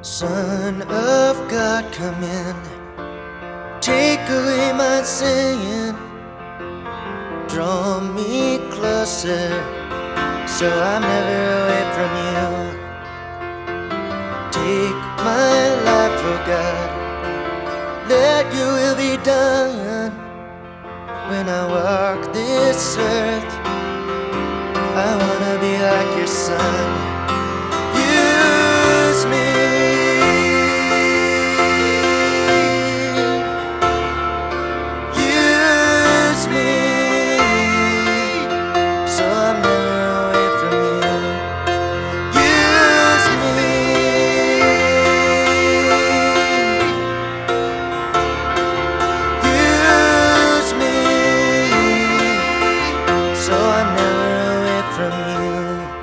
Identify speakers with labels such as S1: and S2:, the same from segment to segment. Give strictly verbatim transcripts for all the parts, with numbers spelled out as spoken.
S1: Son of God, come in, take away my sin, draw me closer, so I'm never away from you. Take my life, oh God, let your will be done. When I walk this earth, I wanna be like your son. Use me, use me, so I'm never away from you. Use me, use me, so I'm never away from you.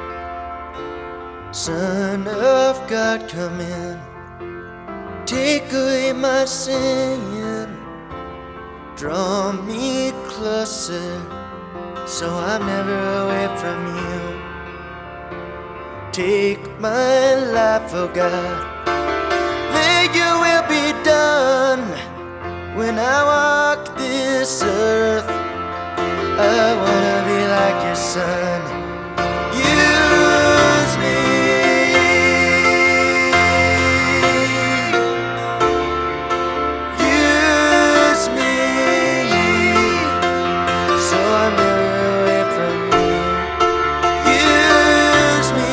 S1: Son of God, come in, take away my sin, draw me closer, so I'm never away from you. Take my life, oh God, let your will be done. When I walk this earth, I wanna be like your son. Use me, use me, so I'm never away from you. Use me,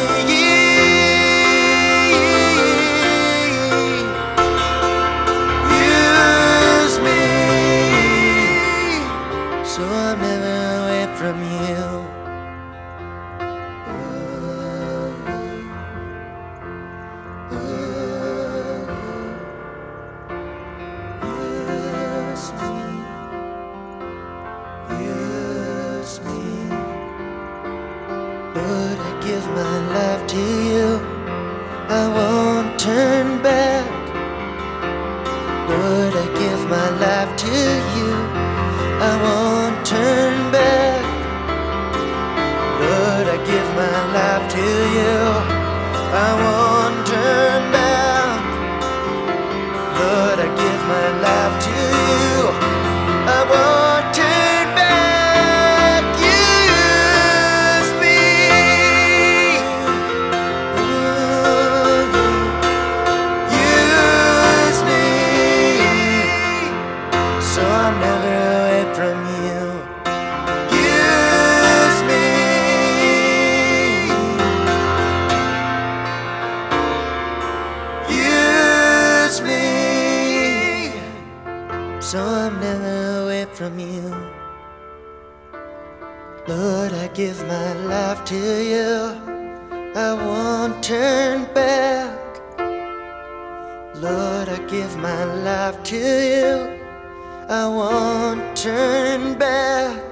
S1: use me, so I'm never away from you. Use me, use me, Lord, I give my life to you, I won't turn back. Lord, I give my life to you, I won't turn back. Lord, I give my life to you, I won't turn back. Lord, I give my life to you, I won't turn back. Use me, use me, so I'm never away from you. Use me, use me, so I'm never away from you. Lord, I give my life to you, I won't turn back. Lord, I give my life to you, I won't turn back.